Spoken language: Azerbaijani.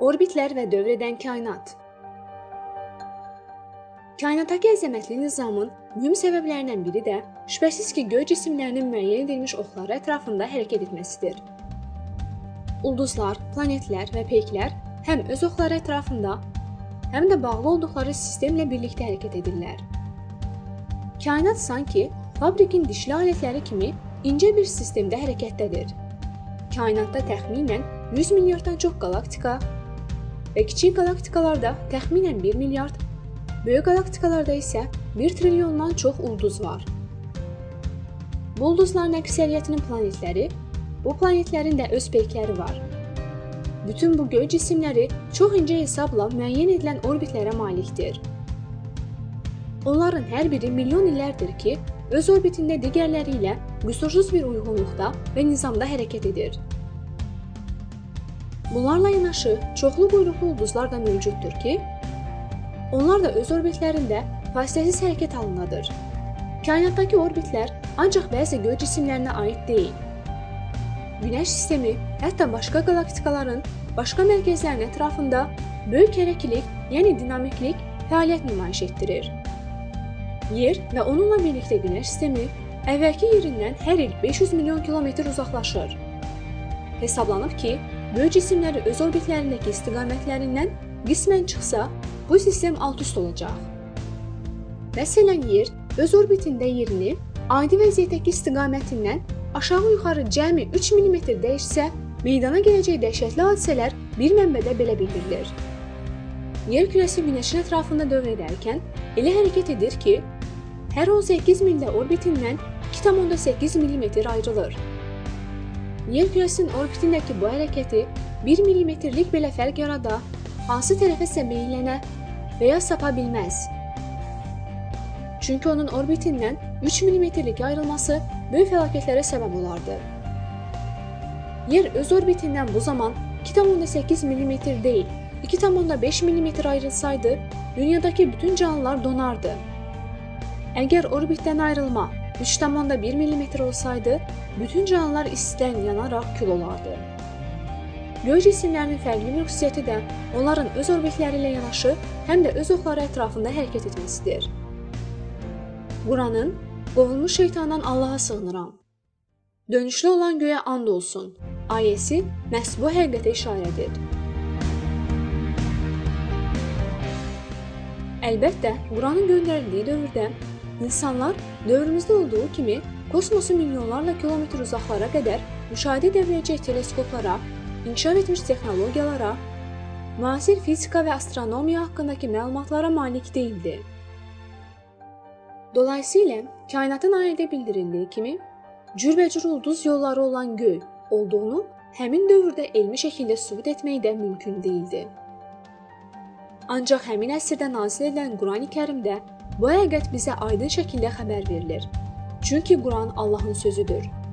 Orbitlər və dövr edən kainat. Kainatdakı əzəmətli nizamın mühüm səbəblərindən biri də şübhəsiz ki, göy cisimlərinin müəyyən edilmiş oxları ətrafında hərəkət etməsidir. Ulduzlar, planetlər və peyklər həm öz oxları ətrafında, həm də bağlı olduqları sistemlə birlikdə hərəkət edirlər. Kainat sanki fabrikin dişli alətləri kimi incə bir sistemdə hərəkətdədir. Kainatda təxminən 100 milyarddan çox qalaktika və kiçik galaktikalarda təxminən 1 milyard, böyük galaktikalarda isə 1 trilyondan çox ulduz var. Bu ulduzların əksəriyyətinin planetləri, bu planetlərin də öz peykləri var. Bütün bu göy cisimləri çox incə hesabla müəyyən edilən orbitlərə malikdir. Onların hər biri milyon illərdir ki, öz orbitində digərləri ilə qüsursuz bir uyğunluqda və nizamda hərəkət edir. Bunlarla yanaşı, çoxlu quyruqlu ulduzlar da mövcuddur ki, onlar da öz orbitlərində fasiləsiz hərəkət halındadır. Kainatdakı orbitlər ancaq bəzi göy cisimlərinə aid deyil. Günəş sistemi, hətta başqa galaktikaların başqa mərkəzlərinin ətrafında böyük hərəkətlilik, yəni dinamiklik fəaliyyət nümayiş etdirir. Yer və onunla birlikdə Günəş sistemi əvvəlki yerindən hər il 500 milyon kilometr uzaqlaşır. Hesablanıb ki, böyük cisimləri öz orbitlərindəki istiqamətlərindən qismən çıxsa, bu sistem alt-üst olacaq. Məsələn, Yer öz orbitində yerini adi vəziyyətdəki istiqamətindən aşağı-yuxarı cəmi 3 mm dəyişsə, meydana gələcək dəhşətli hadisələr bir mənbədə belə bildirilir. Yer kürəsi Günəşin ətrafında dövr edərkən elə hərəkət edir ki, hər 18 mildə orbitindən 2,8 mm ayrılır. Yer kürəsinin orbitindəki bu hərəkəti 1 mm-lik belə fərq yarada, hansı tərəfə meylənə və ya sapa bilməz. Çünki onun orbitindən 3 mm-lik ayrılması böyük fəlakətlərə səbəb olardı. Yer öz orbitindən bu zaman 2,8 mm deyil, 2,5 mm ayrılsaydı, dünyadakı bütün canlılar donardı. Əgər orbitdən ayrılma 3,1 mm olsaydı, bütün canlılar istidən yanaraq kül olardı. Göy cisimlərinin fərqli bir xüsusiyyəti də onların öz orbitləri ilə yanaşı, həm də öz oxları ətrafında hərəkət etməsidir. Quranın, qovulmuş şeytandan Allaha sığınıram. Dönüşlü olan göyə and olsun ayəsi məhz bu həqiqətə işarədir. Əlbəttə, Quranın göndərildiyi dövrdə İnsanlar dövrümüzdə olduğu kimi kosmosu milyonlarla kilometr uzaqlara qədər müşahidə edə biləcək teleskoplara, inkişaf etmiş texnologiyalara, müasir fizika və astronomiya haqqındakı məlumatlara malik deyildi. Dolayısıyla kainatın ayədə bildirildiyi kimi cürbəcür ulduz yolları olan göy olduğunu həmin dövrdə elmi şəkildə sübut etmək də mümkün değildi. Ancaq həmin əsrdə nazil edilən Qurani Kərimdə bu həqiqət bizə aydın şəkildə xəbər verilir. Çünki Quran Allahın sözüdür.